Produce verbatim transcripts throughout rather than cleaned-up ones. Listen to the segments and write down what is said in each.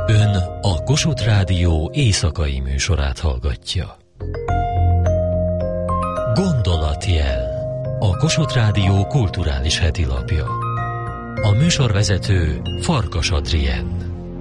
Ön a Kossuth Rádió éjszakai műsorát hallgatja. Gondolatjel, a Kossuth Rádió kulturális hetilapja. A műsorvezető Farkas Adrien.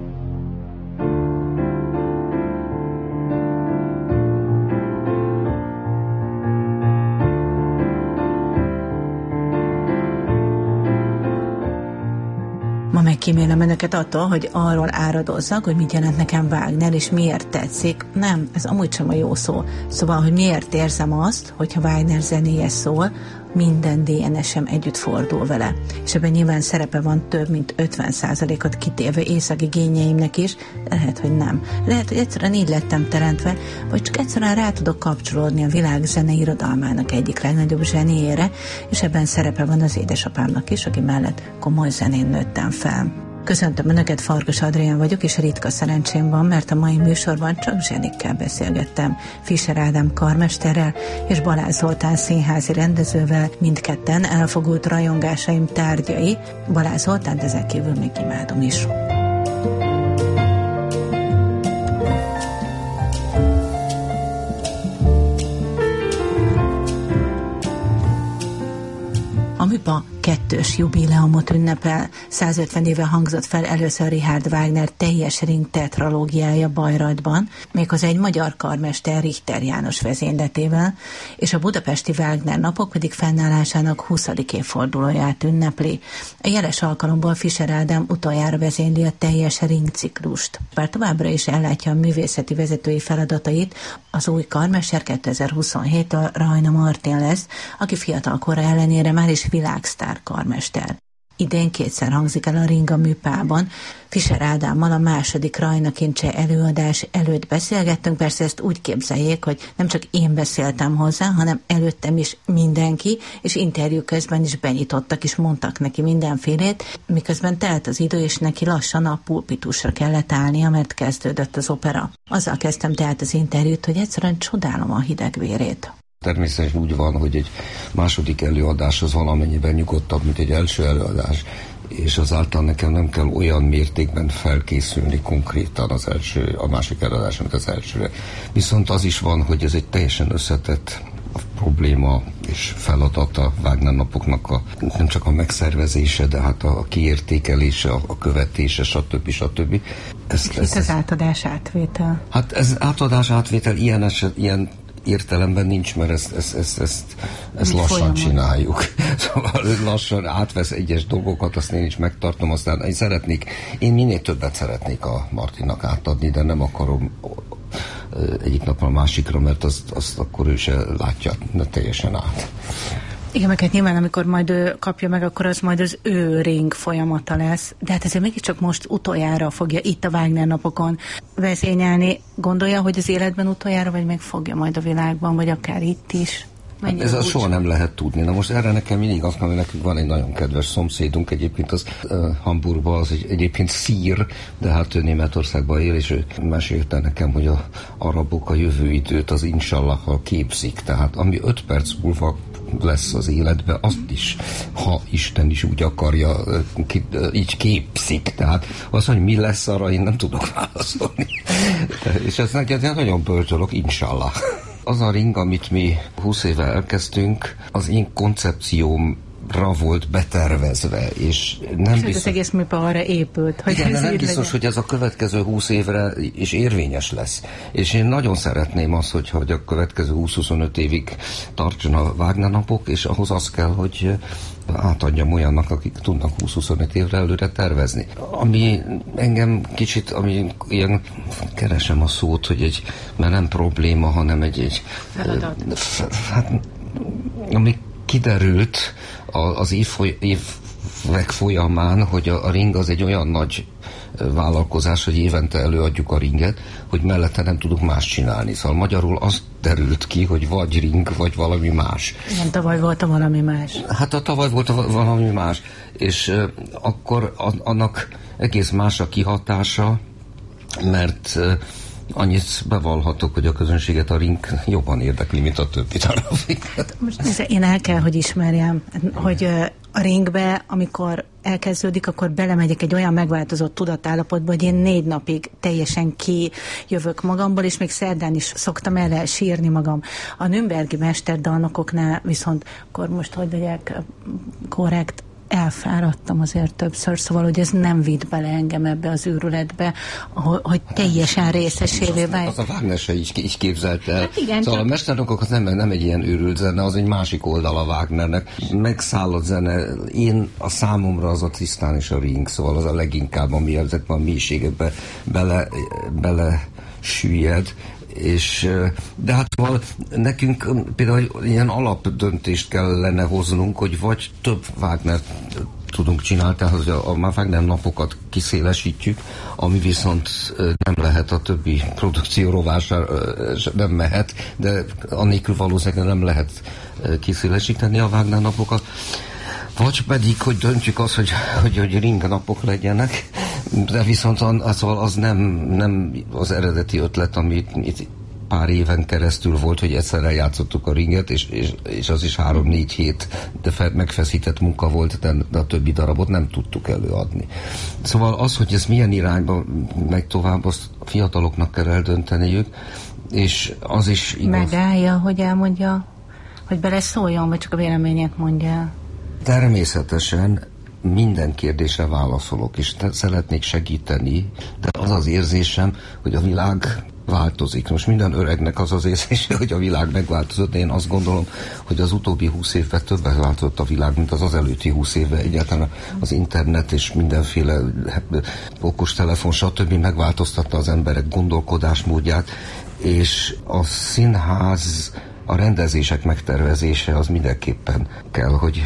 Ma megkímélem önöket attól, hogy arról áradozzak, hogy mit jelent nekem Wagner, és miért tetszik. Nem, ez amúgy sem a jó szó. Szóval, hogy miért érzem azt, hogyha Wagner zenéje szól, minden dé en es-em együtt fordul vele. És ebben nyilván szerepe van több mint ötven százalékot kitéve északigényeimnek is, de lehet, hogy nem. Lehet, hogy egyszerűen így lettem teremtve, vagy csak egyszerűen rá tudok kapcsolódni a világ zene irodalmának egyik legnagyobb zseniére, és ebben szerepe van az édesapámnak is, aki mellett komoly zenén nőttem fel. Köszöntöm Önöket, Farkas Adrien vagyok, és ritka szerencsém van, mert a mai műsorban csak zsenikkel beszélgettem. Fischer Ádám karmesterrel és Balázs Zoltán színházi rendezővel, mindketten elfogult rajongásaim tárgyai. Balázs Zoltánt ezek kívül még imádom is. A műpa kettős jubileumot ünnepel. százötven éve hangzott fel először Richard Wagner teljes ring tetralógiája Bayreuthban, méghozzá egy magyar karmester Richter János vezényletével, és a budapesti Wagner napok pedig fennállásának huszadik évfordulóját ünnepli. A jeles alkalomból Fischer Ádám utoljára vezényli a teljes ring ciklust. Bár továbbra is ellátja a művészeti vezetői feladatait, az új karmester kétezer-huszonhéttől Rajna Martin lesz, aki fiatal kora ellenére már is világsztár karmester. Idén kétszer hangzik el a ring a műpában. Fischer Ádámmal a második Rajna Kincse előadás előtt beszélgettünk, persze ezt úgy képzeljék, hogy nem csak én beszéltem hozzá, hanem előttem is mindenki, és interjú közben is benyitottak, és mondtak neki mindenfélét, miközben telt az idő, és neki lassan a pulpitusra kellett állnia, mert kezdődött az opera. Azzal kezdtem tehát az interjút, hogy egyszerűen csodálom a hidegvérét. Természetesen úgy van, hogy egy második előadás az valamennyiben nyugodtabb, mint egy első előadás, és azáltal nekem nem kell olyan mértékben felkészülni konkrétan az első, a másik előadás, mint az elsőre. Viszont az is van, hogy ez egy teljesen összetett probléma és feladata Wagner napoknak a, nem csak a megszervezése, de hát a kiértékelése, a követése, stb. stb. Ez, Itt ez, az átadás átvétel? Hát ez átadás átvétel ilyen eset, ilyen értelemben nincs, mert ezt, ezt, ezt, ezt, ezt lassan folyamat. Csináljuk. Szóval lassan átvesz egyes dolgokat, azt én is megtartom, aztán én szeretnék, én minél többet szeretnék a Martinnak átadni, de nem akarom egyik napra a másikra, mert azt, azt akkor ő se látja teljesen át. Igen, meg hát nyilván, amikor majd ő kapja meg, akkor az majd az ő ring folyamata lesz. De hát ezért mégiscsak most utoljára fogja itt a Wagner napokon vezényelni. Gondolja, hogy az életben utoljára, vagy meg fogja majd a világban, vagy akár itt is? Hát ez az soha nem lehet tudni. Na most erre nekem mindig azt mondom, hogy nekünk van egy nagyon kedves szomszédunk, egyébként az uh, Hamburgban, az egy, egyébként szír, de hát ő Németországban él, és ő mesélte nekem, hogy a arabok a jövő időt az insallahal képzik. Tehát ami öt perc múlva lesz az életben, azt is, ha Isten is úgy akarja, ki, így képzik. Tehát az, hogy mi lesz, arra én nem tudok válaszolni. És ez nekem nagyon bölcs dolog, insallah. Az a ring, amit mi húsz éve elkezdtünk, az én koncepciómra volt betervezve, és nem és biztos... az egész műpa arra épült, hogy igen, ez nem így biztos, legyen. hogy ez a következő húsz évre is érvényes lesz. És én nagyon szeretném azt, hogy, hogy a következő húsz-huszonöt évig tartson a Wagner napok, és ahhoz az kell, hogy átadjam olyannak, akik tudnak húsz-huszonöt évre előre tervezni. Ami engem kicsit, ami ilyen keresem a szót, hogy egy, mert nem probléma, hanem egy, egy hát, ami kiderült az évfoly, évek folyamán, hogy a, a ring az egy olyan nagy vállalkozás, hogy évente előadjuk a ringet, hogy mellette nem tudunk más csinálni. Szóval magyarul az derült ki, hogy vagy ring, vagy valami más. Igen, tavaly volt a valami más. Hát a tavaly volt a valami más. És uh, akkor a, annak egész más a kihatása, mert uh, Annyit bevallhatok, hogy a közönséget a Ring jobban érdekli, mint a többi darab. Most nézze, én el kell, hogy ismerjem, hogy a Ringbe, amikor elkezdődik, akkor belemegyek egy olyan megváltozott tudatállapotba, hogy én négy napig teljesen kijövök magamból, és még szerdán is szoktam el sírni magam. A nürnbergi mesterdalnokoknál viszont, akkor most hogy legyek korrekt, elfáradtam azért többször, szóval, hogy ez nem vitt bele engem ebbe az őrületbe, hogy teljesen részesévé vált. Az a Wagner se is, is képzelt el. Hát igen, szóval csak... a mesterdalnokok az nem, nem egy ilyen őrült zene, az egy másik oldal a Wagnernek. Megszállott zene, én a számomra az a Tristan és a Ring, szóval az a leginkább, ami ezekben a mélységekbe bele, bele süllyed. És, de hát szóval nekünk például ilyen alapdöntést kellene hoznunk, hogy vagy több Wagnert tudunk csinálni, tehát hogy a, a Wagner napokat kiszélesítjük, ami viszont nem lehet a többi produkció rovására, nem mehet, de annélkül valószínűleg nem lehet kiszélesíteni a Wagner napokat. Vagy pedig, hogy döntjük azt, hogy, hogy, hogy Ring napok legyenek, de viszont az, az nem, nem az eredeti ötlet, amit itt pár éven keresztül volt, hogy egyszerre játszottuk a Ringet, és, és, és az is három-négy hét, de fe, megfeszített munka volt, de, de a többi darabot nem tudtuk előadni. Szóval az, hogy ez milyen irányba megy tovább, azt a fiataloknak kell eldönteniük, és az is igaz. Megállja, hogy elmondja, hogy beleszóljon, vagy csak a véleményét mondja? Természetesen minden kérdésre válaszolok, és szeretnék segíteni, de az az érzésem, hogy a világ változik. Most minden öregnek az az érzése, hogy a világ megváltozott, de én azt gondolom, hogy az utóbbi húsz évben többet változott a világ, mint az az előtti húsz évben. Egyáltalán az internet és mindenféle okostelefon, stb. Megváltoztatta az emberek gondolkodásmódját, és a színház, a rendezések megtervezése az mindenképpen kell, hogy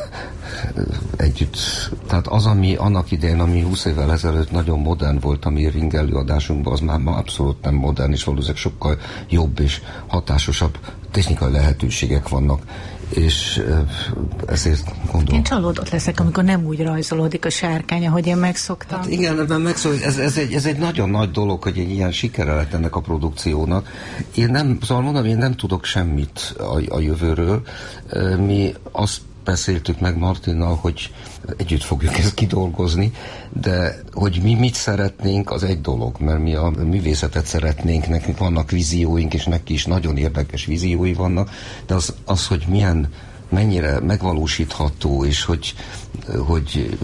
együtt. Tehát az, ami annak idején, ami húsz évvel ezelőtt nagyon modern volt, ami Ring előadásunkban, az már ma abszolút nem modern, és valószínűleg sokkal jobb és hatásosabb technikai lehetőségek vannak. És ezért gondolom. Én csalódott leszek, amikor nem úgy rajzolódik a sárkány, ahogy én megszoktam. Hát igen, ebben megszoktam. Ez, ez, egy, ez egy nagyon nagy dolog, hogy egy ilyen sikere lett ennek a produkciónak. Én nem, szóval mondom, én nem tudok semmit a, a jövőről. Mi azt beszéltük meg Martinnal, hogy együtt fogjuk ezt kidolgozni, de hogy mi mit szeretnénk, az egy dolog, mert mi a művészetet szeretnénk, nekünk vannak vízióink, és neki is nagyon érdekes víziói vannak, de az, az hogy milyen, mennyire megvalósítható, és hogy, hogy,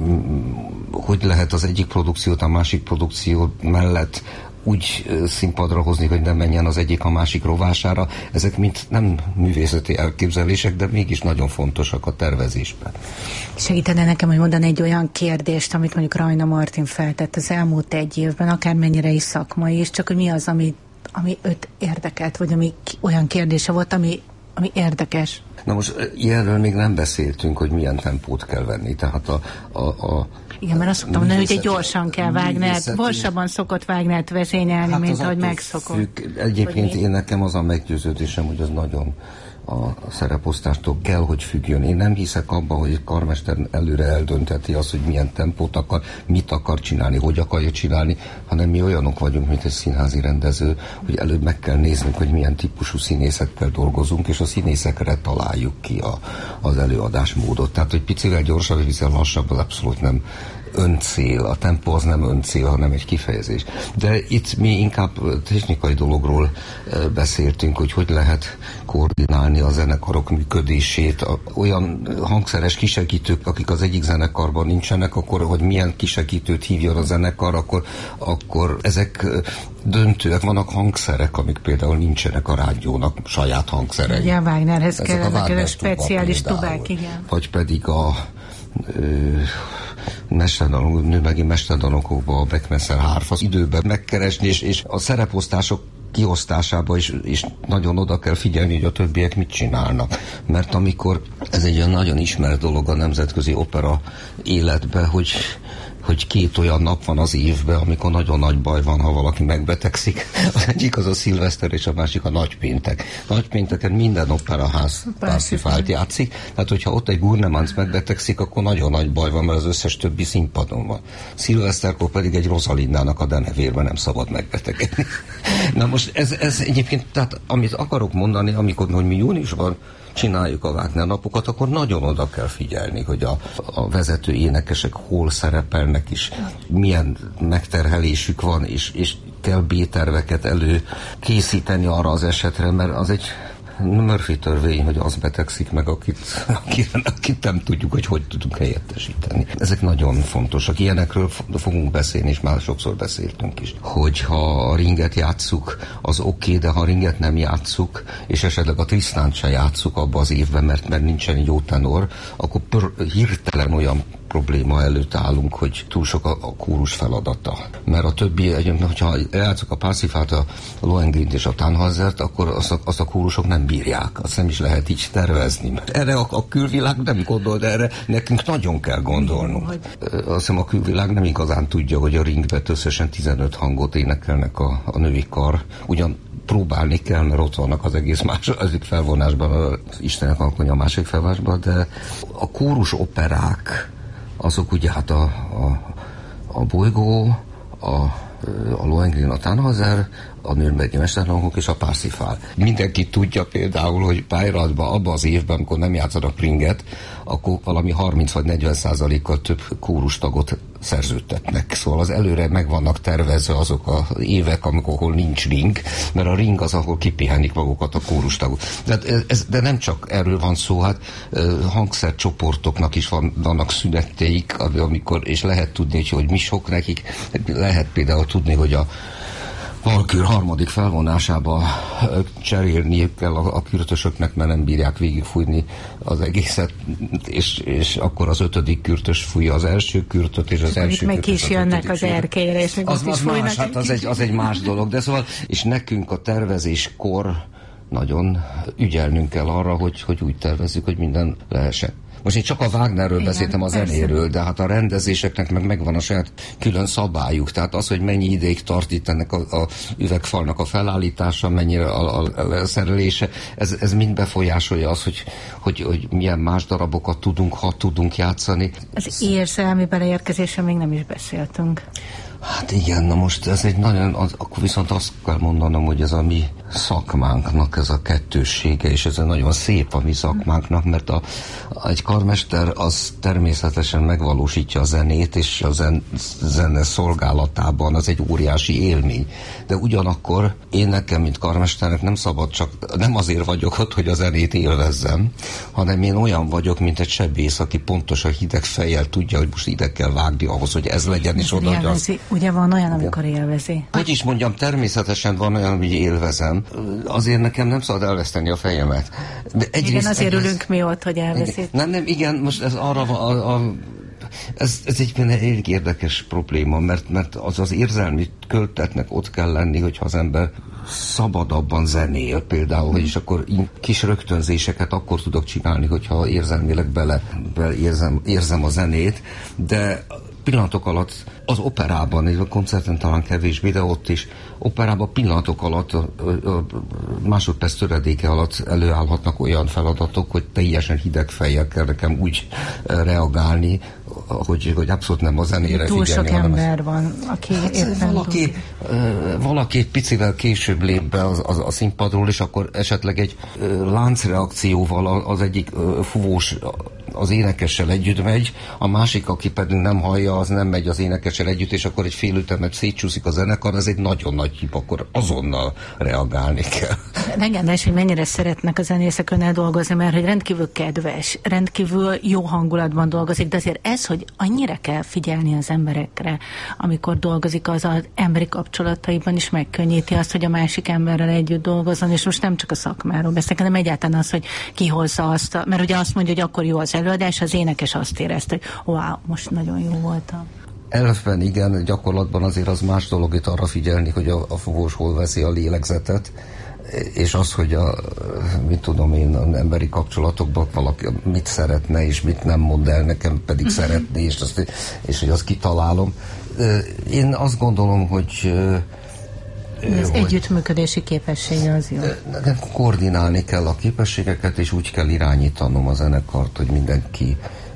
hogy lehet az egyik produkciót a másik produkció mellett úgy színpadra hozni, hogy nem menjen az egyik a másik rovására. Ezek mind nem művészeti elképzelések, de mégis nagyon fontosak a tervezésben. Segítene nekem, hogy mondani egy olyan kérdést, amit mondjuk Rajna Martin feltett az elmúlt egy évben, akármennyire is szakmai is, csak hogy mi az, ami, ami őt érdekelt, vagy ami olyan kérdése volt, ami, ami érdekes. Na most ilyenről még nem beszéltünk, hogy milyen tempót kell venni. Tehát a, a, a igen, mert azt szoktam mondani, hogy egy gyorsan kell Wagnert, gyorsabban szokott Wagnert vezényelni, hát mint ahogy megszokott. Függ. Egyébként én nekem az a meggyőződésem, hogy az nagyon a szereposztástól kell, hogy függjön. Én nem hiszek abban, hogy egy karmester előre eldöntheti azt, hogy milyen tempót akar, mit akar csinálni, hogy akarja csinálni, hanem mi olyanok vagyunk, mint egy színházi rendező, hogy előbb meg kell néznünk, hogy milyen típusú színészekkel dolgozunk, és a színészekre találjuk ki a, az előadásmódot. Tehát, hogy picivel gyorsabb, és picivel lassabb, az abszolút nem öncél. A tempó az nem öncél, hanem egy kifejezés. De itt mi inkább technikai dologról beszéltünk, hogy hogy lehet koordinálni a zenekarok működését. Olyan hangszeres kisegítők, akik az egyik zenekarban nincsenek, akkor hogy milyen kisegítőt hívjon a zenekar, akkor, akkor ezek döntőek, vannak hangszerek, amik például nincsenek a rádiónak, saját hangszerei. Ugye a Wagnerhez kellenek a speciális tubák, igen. Vagy pedig a mesterdanok, nőmegi mesterdanokokban a Beckmesser hárfa az időben megkeresni, és, és a szereposztások kiosztásába is, is nagyon oda kell figyelni, hogy a többiek mit csinálnak. Mert amikor ez egy olyan nagyon ismert dolog a nemzetközi opera életben, hogy hogy két olyan nap van az évben, amikor nagyon nagy baj van, ha valaki megbetegszik. Az egyik az a szilveszter, és a másik a nagypéntek. Nagypénteken minden operaház Parsifált játszik, tehát hogyha ott egy Gurnemanz megbetegszik, akkor nagyon nagy baj van, mert az összes többi színpadon van. Szilveszterkor pedig egy Rosalindának a denevérben nem szabad megbetegedni. Na most ez, ez egyébként, tehát amit akarok mondani, amikor hogy mi júniusban csináljuk a Wagner napokat, akkor nagyon oda kell figyelni, hogy a, a vezető énekesek hol szerepelnek is, milyen megterhelésük van, és, és kell B-terveket elő készíteni arra az esetre, mert az egy Murphy törvény, hogy az betegszik meg, akit, akit, akit nem tudjuk, hogy hogy tudunk helyettesíteni. Ezek nagyon fontosak. Ilyenekről fogunk beszélni, és már sokszor beszéltünk is. Hogyha a ringet játsszuk, az oké, okay, de ha a ringet nem játsszuk, és esetleg a Tristánt se játsszuk abba az évben, mert, mert nincsen jó tenor, akkor pör, hirtelen olyan probléma előtt állunk, hogy túl sok a, a kórus feladata. Mert a többi, hogyha eljátszok a Parsifalt, a Lohengrint és a Tannhäusert, akkor azt a, azt a kórusok nem bírják. Azt nem is lehet így tervezni. Erre a, a külvilág nem gondol, de erre nekünk nagyon kell gondolnunk. Azt hiszem a külvilág nem igazán tudja, hogy a ringben összesen tizenöt hangot énekelnek a, a női kar. Ugyan próbálni kell, mert ott vannak az egész második felvonásban, az Istenek alkonya a másik felvonásban, de a kórus operák azok ugye hát a, a, a Bolygó, a, a Lohengrin, a Tannhäuser, a Nürnbergi Mesterlangok és a Parsifal. Mindenki tudja például, hogy Bayreuthban abban az évben, amikor nem játszanak ringet, akkor valami harminc vagy negyven százalékkal több kórustagot szerződtetnek. Szóval az előre meg vannak tervezve azok az évek, amikor hol nincs ring, mert a ring az, ahol kipihenik magukat a kórustagok. De, ez, de nem csak erről van szó, hát hangszercsoportoknak is van, vannak szünetteik, amikor, és lehet tudni, hogy, hogy mi sok nekik. Lehet például tudni, hogy a Valkür harmadik felvonásába cserélni kell a, a kürtösöknek, mert nem bírják végigfújni az egészet, és, és akkor az ötödik kürtös fújja az első kürtöt, és az akkor első meg is jönnek az erkére, és az, az más, hát az egy, az egy más dolog, de szóval, és nekünk a tervezéskor nagyon ügyelnünk kell arra, hogy, hogy úgy tervezzük, hogy minden lehessen. Most én csak a Wagnerről igen, beszéltem, a zenéről, de hát a rendezéseknek meg megvan a saját külön szabályuk. Tehát az, hogy mennyi ideig tart itt ennek a, a üvegfalnak a felállítása, mennyire a, a, a szerelése, ez, ez mind befolyásolja az, hogy, hogy, hogy milyen más darabokat tudunk, ha tudunk játszani. Az érzelmi beleérkezésre még nem is beszéltünk. Hát igen, na most ez egy nagyon, az, akkor viszont azt kell mondanom, hogy ez a mi szakmánknak ez a kettőssége, és ez nagyon szép a mi szakmánknak, mert a, egy karmester az természetesen megvalósítja a zenét, és a zen, zene szolgálatában az egy óriási élmény. De ugyanakkor én nekem, mint karmesternek nem szabad csak, nem azért vagyok ott, hogy a zenét élvezzem, hanem én olyan vagyok, mint egy sebész, aki pontosan hideg fejjel tudja, hogy most ide kell vágni ahhoz, hogy ez legyen, és oda, hogy az... Ugye van olyan, amikor élvezi. Hogy is mondjam, természetesen van olyan, hogy élvezem. Azért nekem nem szabad elveszteni a fejemet. De egyrészt, igen, azért egyrészt, ülünk mi ott, hogy elveszít. Nem, nem, igen, most ez arra van, a, a, ez, ez egy elég érdekes probléma, mert, mert az az érzelmi költetnek ott kell lenni, hogyha az ember szabadabban zenél például, és akkor kis rögtönzéseket akkor tudok csinálni, hogyha érzelmileg bele, bele érzem, érzem a zenét, de pillanatok alatt az operában, és a koncerten talán kevésbé, de ott is operában pillanatok alatt, a, a másodperc töredéke alatt előállhatnak olyan feladatok, hogy teljesen hideg fejjel kell nekem úgy reagálni, hogy, hogy abszolút nem a zenére túl figyelni. Túl sok ember ez, van, aki hát éppen valaki, valaki egy picivel később lép be az, az, a színpadról, és akkor esetleg egy láncreakcióval az egyik fúvós az énekessel együtt megy, a másik, aki pedig nem hallja, az nem megy az énekessel együtt, és akkor egy fél ütemet szétcsúszik a zenekar, ez egy nagyon nagy hiba, akkor azonnal reagálni kell. Legendás, hogy mennyire szeretnek a zenészek önnel dolgozni, mert hogy rendkívül kedves, rendkívül jó hangulatban dolgozik, de azért ez, hogy annyira kell figyelni az emberekre, amikor dolgozik, az az emberi kapcsolataiban is megkönnyíti azt, hogy a másik emberrel együtt dolgozzon, és most nem csak a szakmáról beszélek, hanem egyáltalán az, hogy kihozza azt, a, mert ugye azt mondja, hogy akkor jó az előadás, az énekes azt érezte, hogy wow, most nagyon jó voltam. Elfben igen, gyakorlatban azért az más dolog itt arra figyelni, hogy a, a fogós hol veszi a lélegzetet, és az, hogy a, mit tudom én, az emberi kapcsolatokban valaki mit szeretne, és mit nem mond el, nekem pedig uh-huh. szeretné, és, azt, és hogy azt kitalálom. Én azt gondolom, hogy az hogy együttműködési képessége az jó. Koordinálni kell a képességeket, és úgy kell irányítanom a zenekart, hogy mindenki,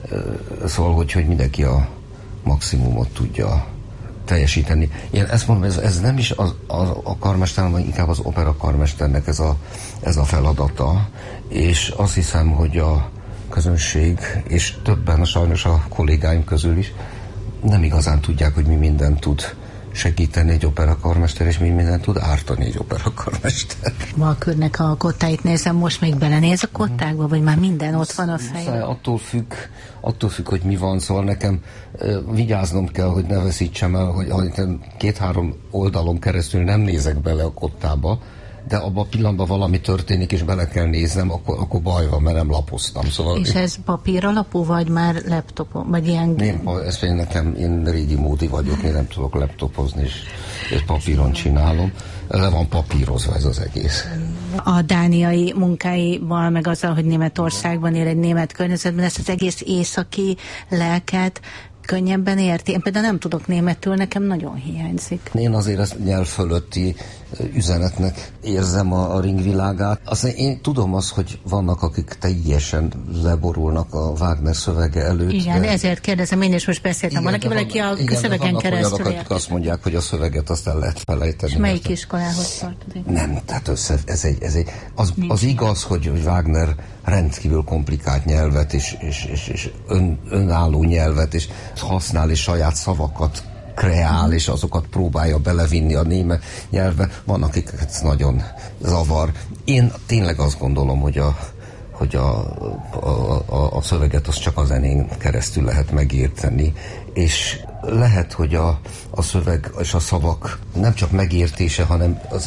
szóval, hogy, hogy mindenki a maximumot tudja teljesíteni. Én ezt mondom, ez, ez nem is a, a, a karmester, hanem inkább az opera karmesternek ez a, ez a feladata, és azt hiszem, hogy a közönség, és többen sajnos a kollégáim közül is nem igazán tudják, hogy mi mindent tud segíteni egy operakarmester, és mi mindent tud ártani egy operakarmester. Valkürnek a kottáit nézem, most még belenéz a kottákba, vagy már minden ott van a fejben? Attól függ, attól függ, hogy mi van, szóval nekem uh, vigyáznom kell, hogy ne veszítsem el, hogy, hogy két-három oldalon keresztül nem nézek bele a kottába, de abban a pillanatban valami történik, és bele kell néznem, akkor, akkor baj van, mert nem lapoztam. Szóval és ez papír alapú, vagy már laptopon, vagy ilyen... Én, ez én nekem, én régi módi vagyok, én nem tudok laptopozni, és, és papíron csinálom. Le van papírozva ez az egész. A dániai munkáival, meg azzal, hogy Németországban él egy német környezetben, ezt az egész északi lelket könnyebben érti. Én például nem tudok németül, nekem nagyon hiányzik. Én azért ezt nyelv fölötti üzenetnek érzem a, a ringvilágát. Aztán én tudom azt, hogy vannak, akik teljesen leborulnak a Wagner szövege előtt. Igen, de ezért kérdezem, én is most beszéltem. Van, aki valaki a igen, szövegen keresztül olyanok, akik azt mondják, hogy a szöveget azt el lehet felejteni. És melyik iskolához tartozik? Nem, tehát össze, ez egy, ez egy az, az igaz, hogy, hogy Wagner rendkívül komplikált nyelvet, és, és, és, és ön, önálló nyelvet, és használ, és saját szavakat kreál, és azokat próbálja belevinni a német nyelvbe. Van, akiket nagyon zavar. Én tényleg azt gondolom, hogy a, hogy a, a, a, a szöveget az csak a zenén keresztül lehet megérteni, és lehet, hogy a, a szöveg és a szavak nem csak megértése, hanem az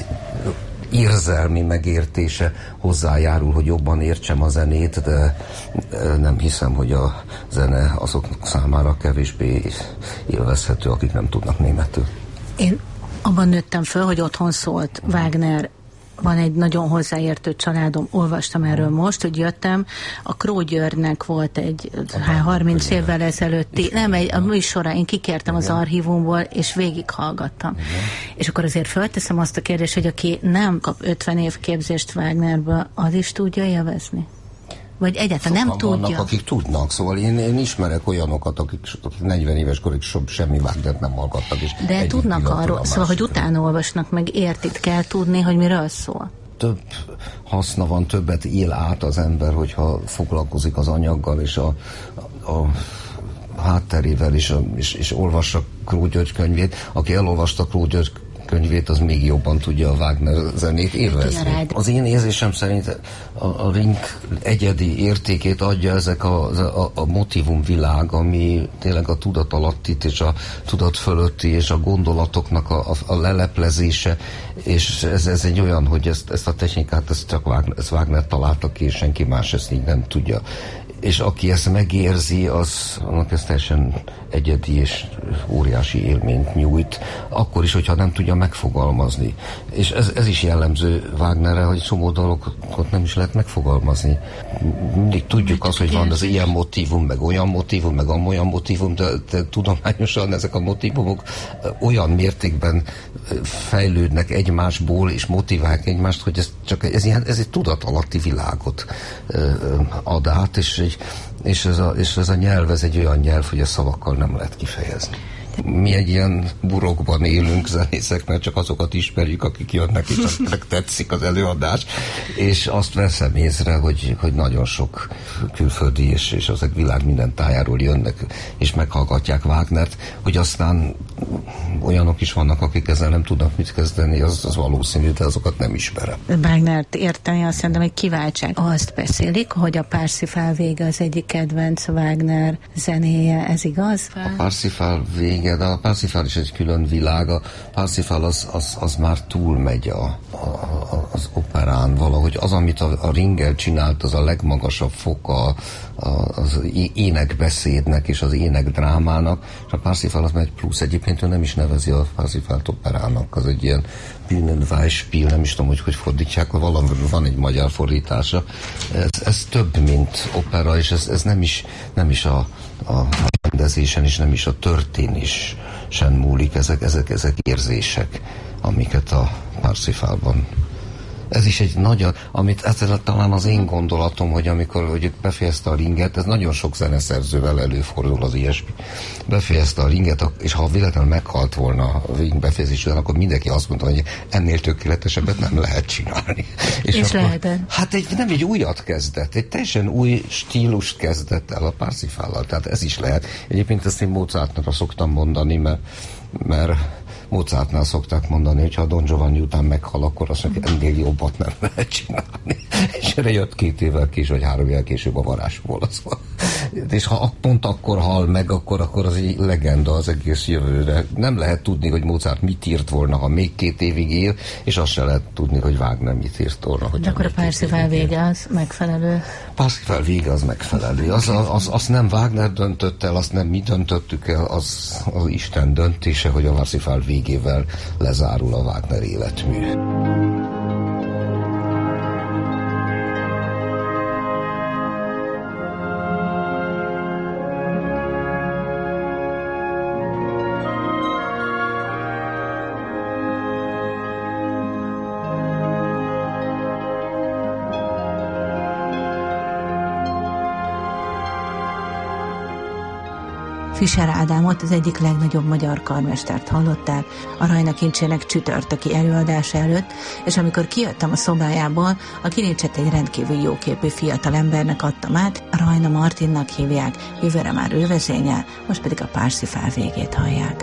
érzelmi megértése hozzájárul, hogy jobban értsem a zenét, de nem hiszem, hogy a zene azok számára kevésbé élvezhető, akik nem tudnak németül. Én abban nőttem föl, hogy otthon szólt Wagner. Van egy nagyon hozzáértő családom, olvastam erről most, hogy jöttem, a Kró Györgynek volt egy harminc évvel ezelőtti, nem, egy, a műsora, én kikértem az archívumból, és végighallgattam. Igen. És akkor azért fölteszem azt a kérdést, hogy aki nem kap ötven év képzést Wagnerből, az is tudja élvezni? Vagy egyáltalán nem tudja? Vannak, akik tudnak, szóval én, én ismerek olyanokat, akik, akik negyven éves korig semmi Wagnert nem hallgattak. És de tudnak arról, szóval, hogy utána olvasnak, meg értit kell tudni, hogy miről szól. Több haszna van, többet él át az ember, hogyha foglalkozik az anyaggal, és a, a, a hátterével, és, a, és, és olvassa Kró György könyvét. Aki elolvasta Kró György könyvét, az még jobban tudja a Wagner zenét élvezni. Az én érzésem szerint a, a Ring egyedi értékét adja ezek a, a, a motivumvilág, ami tényleg a tudat alattit és a tudat fölötti és a gondolatoknak a, a, a leleplezése, és ez, ez egy olyan, hogy ezt, ezt a technikát ezt csak Wagner, ezt Wagner találta ki, és senki más ezt így nem tudja. És aki ezt megérzi, az annak ez teljesen egyedi és óriási élményt nyújt, akkor is, hogyha nem tudja megfogalmazni. És ez, ez is jellemző Wagnerre, hogy csomó dologot nem is lehet megfogalmazni. Mindig tudjuk azt, hogy van az ilyen motívum, meg olyan motívum, meg amolyan motívum, de, de tudományosan ezek a motívumok olyan mértékben fejlődnek egymásból, és motiválják egymást, hogy ez csak ez, ilyen, ez egy tudat alatti világot ad át, és egy És ez, a, és ez a nyelv, ez egy olyan nyelv, hogy a szavakkal nem lehet kifejezni. Mi egy ilyen burokban élünk zenészek, mert csak azokat ismerjük, akik jönnek, és aztán tetszik az előadás, és azt veszem észre, hogy, hogy nagyon sok külföldi és, és az a világ minden tájáról jönnek, és meghallgatják Wagnert, hogy aztán olyanok is vannak, akik ezzel nem tudnak mit kezdeni, az, az valószínű, de azokat nem ismerem. Wagnert érteni azt szerintem egy kiváltság. Azt beszélik, hogy a Parsifal vége az egyik kedvenc Wagner zenéje, ez igaz? A Parsifal vége, de a Parsifal is egy külön világ. A Parsifal az, az, az már túlmegy a, a, az operán. Valahogy az, amit a, a Ringel csinált, az a legmagasabb foka az énekbeszédnek és az énekdrámának, és a Parsifal az már egy plusz. Egyébként ő nem is nevezett nevezi a Parsifalt operának, az egy ilyen Bühnenbeispiel, nem is tudom, hogy hogy fordítják, valami van egy magyar fordítása. Ez, ez több, mint opera, és ez, ez nem is, nem is a, a rendezésen, és nem is a történésen múlik, ezek, ezek, ezek érzések, amiket a Parsifalban. Ez is egy nagyon, amit ezzel talán az én gondolatom, hogy amikor hogy befejezte a Ringet, ez nagyon sok zeneszerzővel előfordul az ilyesmi. Befejezte a Ringet, és ha véletlenül meghalt volna a Ring befejezés után, akkor mindenki azt mondta, hogy ennél tökéletesebbet nem lehet csinálni. És, és akkor, lehetett. Hát egy, nem egy újat kezdett, egy teljesen új stílust kezdett el a Parsifallal, tehát ez is lehet. Egyébként ezt én Mozartnak szoktam mondani, mert, mert Mozartnál szokták mondani, hogy ha a Don Giovanni után meghal, akkor azt mondja, ennél jobbat nem lehet csinálni. És erre jött két évvel később, vagy három évvel később a varázsból. Szóval. És ha pont akkor hal meg, akkor, akkor az egy legenda az egész jövőre. Nem lehet tudni, hogy Mozart mit írt volna, ha még két évig él, és azt se lehet tudni, hogy Wagner mit írt volna. De akkor a Parsifal vége az megfelelő. Parsifal vége az megfelelő. Az, az, az, az nem Wagner döntött el, azt nem mi döntöttük el, az, az Isten döntése, hogy a Parsifal végével lezárul a Wagner életmű. Fischer Ádámot, az egyik legnagyobb magyar karmestert hallották a Rajna Kincsének csütörtöki előadása előtt, és amikor kijöttem a szobájából, a kilincset egy rendkívül jóképű fiatalembernek adtam át, Rajna Martinnak hívják, jövőre már ő vezényel, most pedig a Parsifal végét hallják.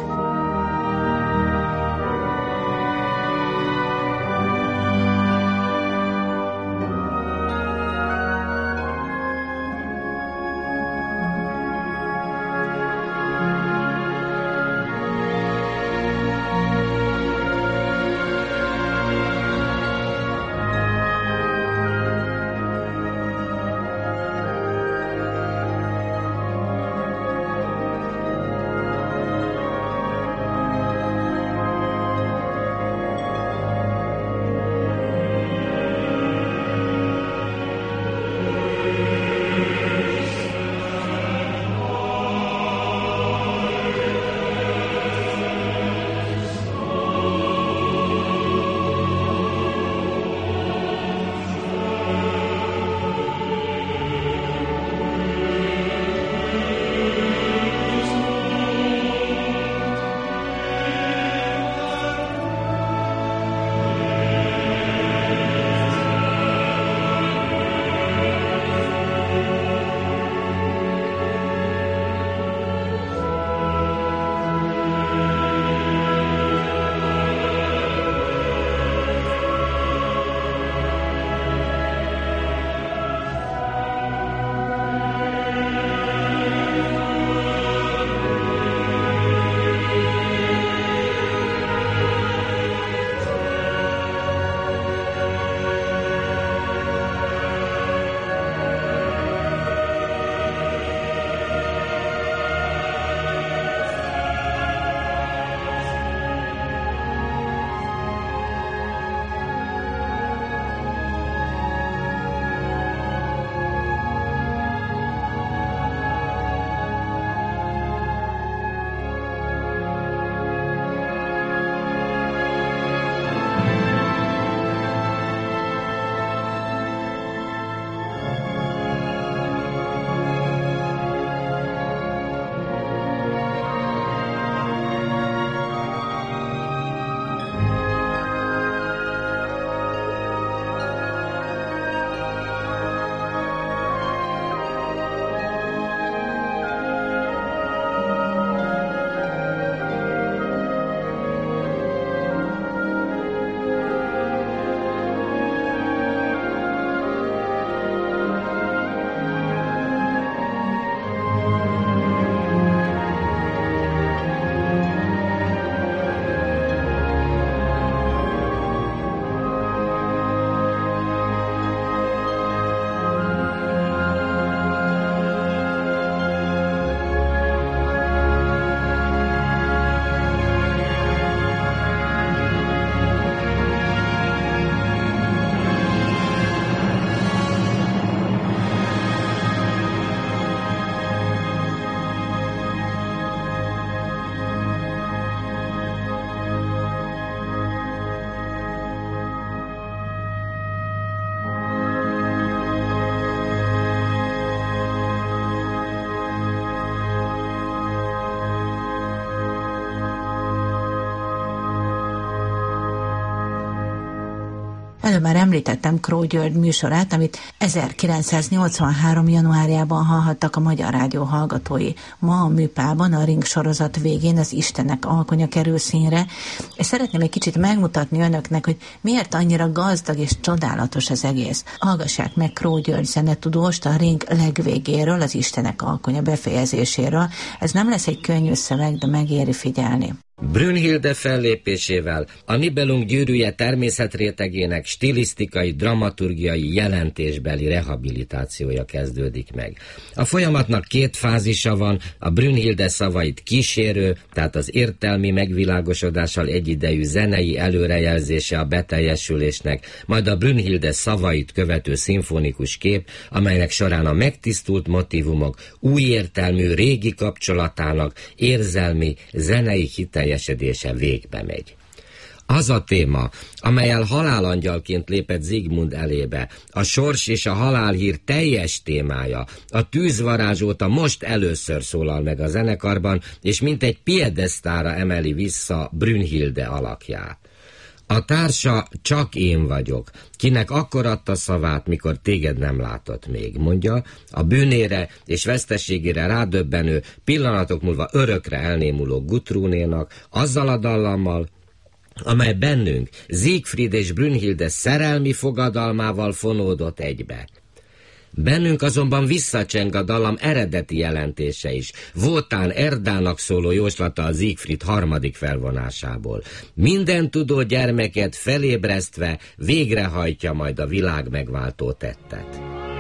Előbb már említettem Kró György műsorát, amit ezerkilencszáznyolcvanhárom. januárjában hallhattak a Magyar Rádió hallgatói. Ma a Műpában a Ring sorozat végén az Istenek alkonya kerül színre, és szeretném egy kicsit megmutatni önöknek, hogy miért annyira gazdag és csodálatos az egész. Hallgassák meg Kró György zenetudóst a Ring legvégéről, az Istenek alkonya befejezéséről. Ez nem lesz egy könnyű szöveg, de megéri figyelni. Brünnhilde fellépésével a Nibelung gyűrűje természetrétegének stilisztikai, dramaturgiai, jelentésbeli rehabilitációja kezdődik meg. A folyamatnak két fázisa van, a Brünnhilde szavait kísérő, tehát az értelmi megvilágosodással egyidejű zenei előrejelzése a beteljesülésnek, majd a Brünnhilde szavait követő szimfonikus kép, amelynek során a megtisztult motívumok új értelmű régi kapcsolatának érzelmi, zenei hite teljesedése végbe megy. Az a téma, amellyel halálangyalként lépett Zsigmond elébe, a sors és a halálhír teljes témája, a tűzvarázs óta most először szólal meg a zenekarban, és mint egy piedesztára emeli vissza Brünnhilde alakját. A társa csak én vagyok, kinek akkor adta szavát, mikor téged nem látott még, mondja, a bűnére és veszteségére rádöbbenő, pillanatok múlva örökre elnémuló Gutrúnénak, azzal a dallammal, amely bennünk Siegfried és Brünnhilde szerelmi fogadalmával fonódott egybe. Bennünk azonban visszacseng a dallam eredeti jelentése is, Wotan Erdának szóló jóslata a Siegfried harmadik felvonásából. Minden tudó gyermeket felébresztve végrehajtja majd a világ megváltó tettet.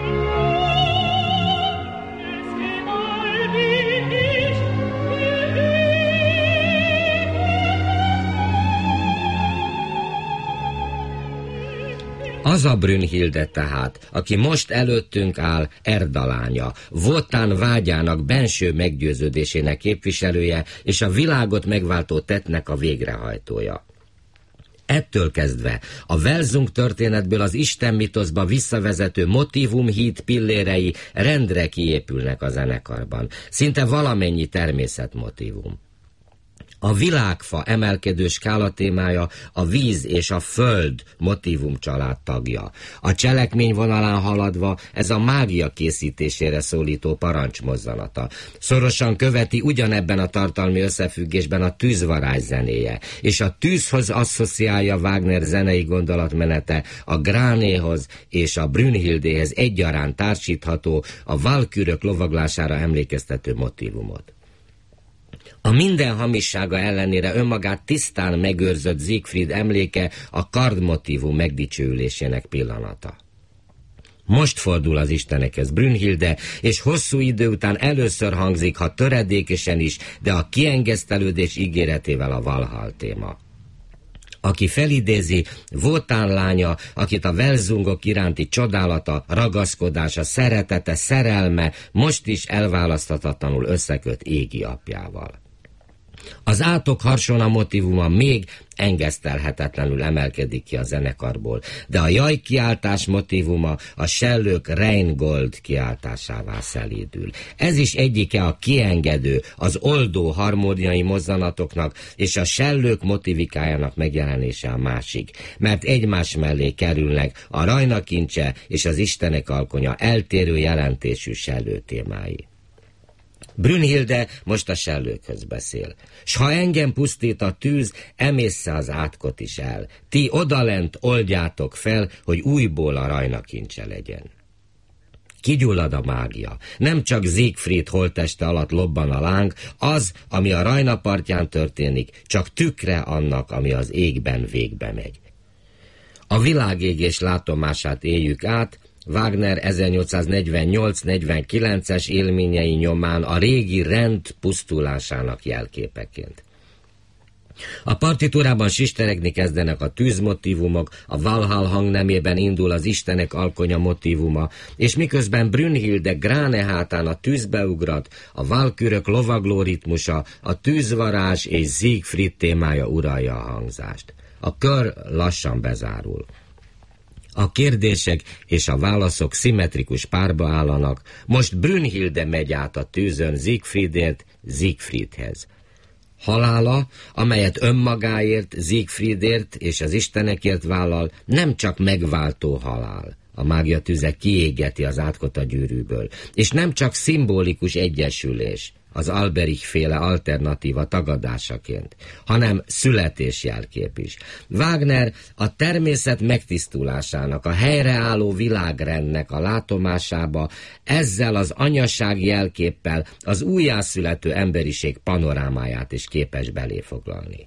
Az a Brünnhilde tehát, aki most előttünk áll, Erda lánya, Wotan vágyának benső meggyőződésének képviselője, és a világot megváltó tettnek a végrehajtója. Ettől kezdve a Welsung történetből az Isten mitoszba visszavezető motívumhíd pillérei rendre kiépülnek a zenekarban, szinte valamennyi természetmotívum. A világfa emelkedő skála témája a víz és a föld motívum család tagja. A cselekmény vonalán haladva ez a mágia készítésére szólító parancsmozzanata. Szorosan követi ugyanebben a tartalmi összefüggésben a tűzvarázs zenéje, és a tűzhoz asszociálja Wagner zenei gondolatmenete a Gránéhoz és a Brünnhildéhez egyaránt társítható, a valkürök lovaglására emlékeztető motívumot. A minden hamissága ellenére önmagát tisztán megőrzött Siegfried emléke a kardmotívum megdicsőülésének pillanata. Most fordul az istenekhez Brünnhilde, és hosszú idő után először hangzik, ha töredékesen is, de a kiengesztelődés ígéretével a Valhall téma. Aki felidézi, Wotan lánya, akit a Welsungok iránti csodálata, ragaszkodása, szeretete, szerelme most is elválaszthatatlanul összeköt égi apjával. Az átok harsona motívuma még engesztelhetetlenül emelkedik ki a zenekarból, de a jaj kiáltás motívuma a sellők Rheingold kiáltásává szelídül. Ez is egyike a kiengedő, az oldó harmóniai mozzanatoknak, és a sellők motivikájának megjelenése a másik, mert egymás mellé kerülnek a Rajna kincse és az Istenek alkonya eltérő jelentésű sellő témái. Brünnhilde most a sellőkhöz beszél. S ha engem pusztít a tűz, emészze az átkot is el. Ti odalent oldjátok fel, hogy újból a Rajna kincse legyen. Kigyullad a mágia. Nem csak Siegfried holtteste alatt lobban a láng, az, ami a Rajna partján történik, csak tükre annak, ami az égben végbe megy. A világégés látomását éljük át, Wagner ezernyolcszáznegyvennyolc negyvenkilences élményei nyomán a régi rend pusztulásának jelképeként. A partitúrában sisteregni kezdenek a tűzmotívumok, a Valhall hangnemében indul az Istenek alkonya motívuma, és miközben Brünnhilde Gráne hátán a tűzbe ugrat, a valkürök lovagló ritmusa, a tűzvarázs és Siegfried témája uralja a hangzást. A kör lassan bezárul. A kérdések és a válaszok szimmetrikus párba állanak, most Brünnhilde megy át a tűzön Siegfriedért, Siegfriedhez. Halála, amelyet önmagáért, Siegfriedért és az istenekért vállal, nem csak megváltó halál. A mágia tüze kiégeti az átkot a gyűrűből, és nem csak szimbolikus egyesülés, az Alberich-féle alternatíva tagadásaként, hanem születésjelkép is. Wagner a természet megtisztulásának, a helyreálló világrendnek a látomásába ezzel az anyaság jelképpel az újjászülető emberiség panorámáját is képes belé foglalni.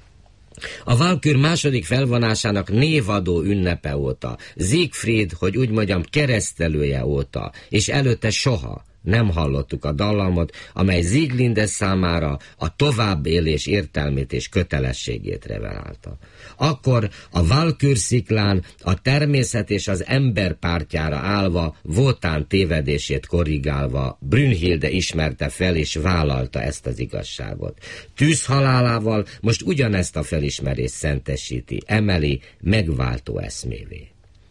A Valkür második felvonásának névadó ünnepe óta, Siegfried, hogy úgy mondjam, keresztelője óta, és előtte soha nem hallottuk a dallamot, amely Sieglinde számára a továbbélés értelmét és kötelességét revelálta. Akkor a Valkür sziklán a természet és az ember pártjára állva, Wotan tévedését korrigálva, Brünnhilde ismerte fel és vállalta ezt az igazságot. Tűzhalálával most ugyanezt a felismerést szentesíti, emeli megváltó eszmévé.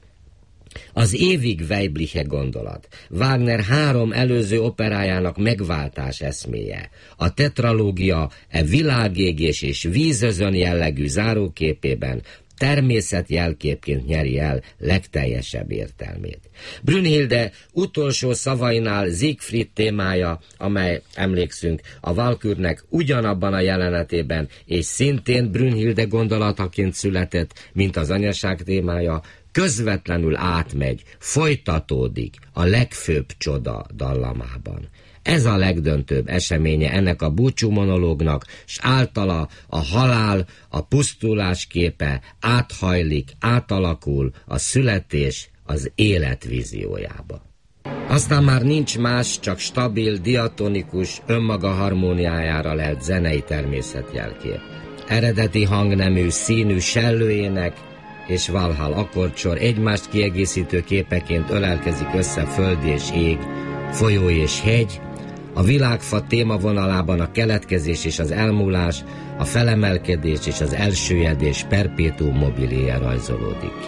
Az ewig weibliche gondolat, Wagner három előző operájának megváltás eszméje, a tetralógia e világégés és vízözön jellegű záróképében természet jelképként nyeri el legteljesebb értelmét. Brünnhilde utolsó szavainál Siegfried témája, amely, emlékszünk, a Valkürnek ugyanabban a jelenetében és szintén Brünnhilde gondolataként született, mint az anyaság témája, közvetlenül átmegy, folytatódik a legfőbb csoda dallamában. Ez a legdöntőbb eseménye ennek a búcsú monológnak, s általa a halál, a pusztulás képe áthajlik, átalakul a születés az élet víziójába. Aztán már nincs más, csak stabil, diatonikus, önmaga harmóniájára lelt zenei természetjelkép. Eredeti hangnemű, színű sellőének és Valhall akkordsor egymást kiegészítő képeként ölelkezik össze föld és ég, folyó és hegy, a világfa témavonalában a keletkezés és az elmúlás, a felemelkedés és az elsüllyedés perpétuum mobiléje rajzolódik ki.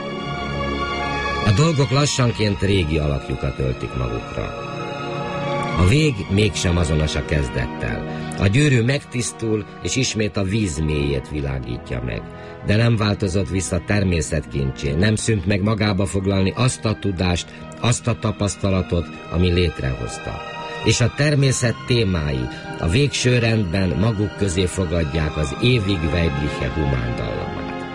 A dolgok lassanként régi alakjukat öltik magukra. A vég mégsem azonos a kezdettel. A gyűrű megtisztul, és ismét a víz mélyét világítja meg. De nem változott vissza természetkincsé, nem szűnt meg magába foglalni azt a tudást, azt a tapasztalatot, ami létrehozta. És a természet témái a végső rendben maguk közé fogadják az ewig weibliche humán dallamát.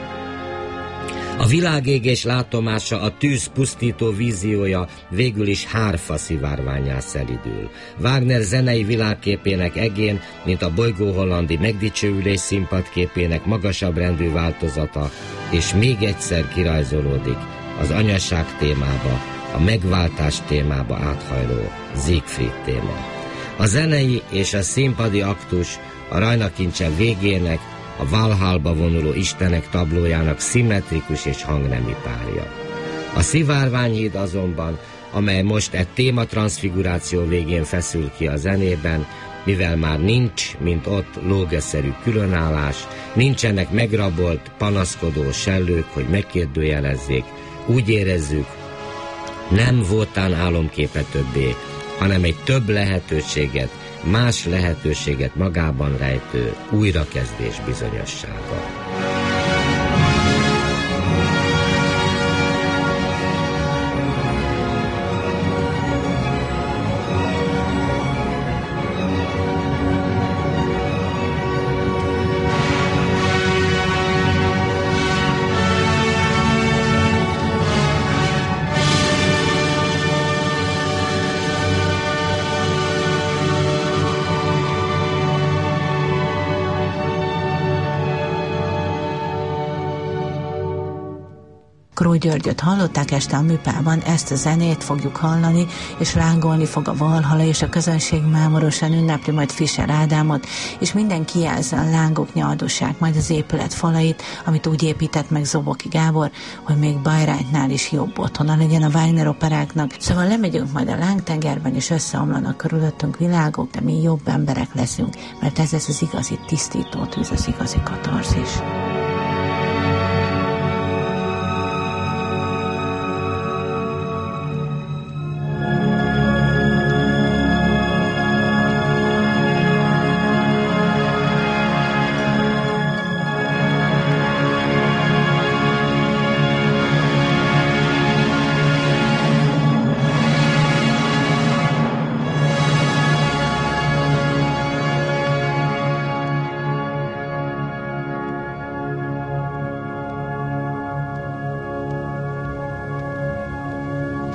A világégés látomása, a tűz pusztító víziója végül is hárfa szivárványá szelidül. Wagner zenei világképének egén, mint a bolygóhollandi megdicsőülés színpadképének magasabb rendű változata, és még egyszer kirajzolódik az anyaság témába, a megváltás témába áthajló Siegfried téma. A zenei és a színpadi aktus a Rajnakincse végének, a Valhallba vonuló istenek tablójának szimmetrikus és hangnemi párja. A szivárványhíd azonban, amely most egy tématranszfiguráció végén feszül ki a zenében, mivel már nincs, mint ott lógeszerű különállás, nincsenek megrabolt, panaszkodó sellők, hogy megkérdőjelezzék, úgy érezzük, nem Wotan álomképe többé, hanem egy több lehetőséget, más lehetőséget magában rejtő újrakezdés bizonyossága. Kró Györgyöt hallották, este a Műpában ezt a zenét fogjuk hallani, és lángolni fog a Valhalla, és a közönség mámorosan ünnepli majd Fischer Ádámot, és mindenki jelzze a lángok nyaldossák majd az épület falait, amit úgy épített meg Zoboki Gábor, hogy még Bayreuth-nál is jobb otthona legyen a Wagner operáknak. Szóval lemegyünk majd a lángtengerben, és összeomlanak körülöttünk világok, de mi jobb emberek leszünk, mert ez lesz az igazi tisztító tűz, az igazi katarzis.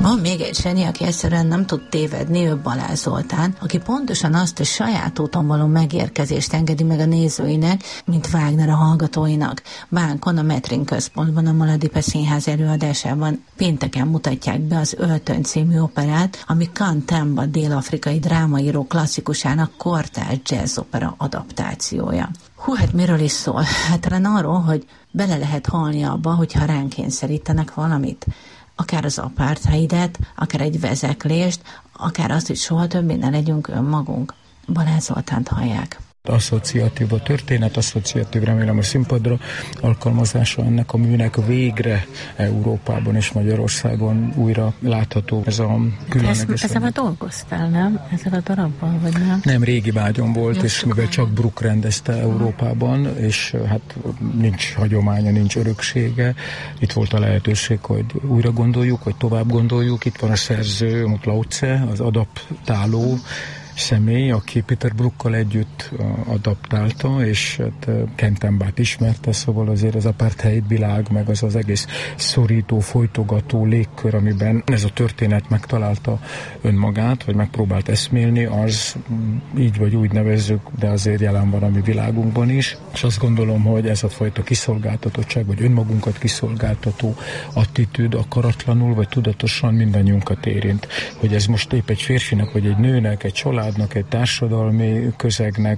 Van még egy zseni, aki egyszerűen nem tud tévedni, ő Balázs Zoltán, aki pontosan azt a saját úton való megérkezést engedi meg a nézőinek, mint Wagner a hallgatóinak. Bánkon, a Metrin központban, a Maladipe Színház előadásában pénteken mutatják be az Öltöny című operát, ami Kantemba dél-afrikai drámaíró klasszikusának kortárs jazzopera adaptációja. Hú, hát miről is szól? Hát talán arról, hogy bele lehet halni abba, hogyha ránk kényszerítenek valamit. Akár az apartheidet, akár egy vezeklést, akár azt, hogy soha többé ne legyünk önmagunk. Balázs Zoltánt hallják. Asszociatív a történet, asszociatív remélem a színpadra alkalmazása ennek a műnek végre Európában és Magyarországon újra látható. Ez a különleges... Ezzel a dolgoztál, nem? Ezzel a darabban, vagy nem? Nem, régi vágyom volt, Jó, és mivel csak Bruck rendezte Európában, és hát nincs hagyománya, nincs öröksége. Itt volt a lehetőség, hogy újra gondoljuk, vagy tovább gondoljuk. Itt van a szerző, Lautze, az adaptáló személy, aki Peter Bruckkal együtt adaptálta, és hát Kentembát ismerte, szóval azért az apartheid világ, meg az az egész szorító, folytogató légkör, amiben ez a történet megtalálta önmagát, vagy megpróbált eszmélni, az így vagy úgy nevezzük, de azért jelen van a mi világunkban is, és azt gondolom, hogy ez a fajta kiszolgáltatottság, vagy önmagunkat kiszolgáltató attitűd akaratlanul, vagy tudatosan mindannyiunkat érint. Hogy ez most épp egy férfinak, vagy egy nőnek, egy család, egy társadalmi közegnek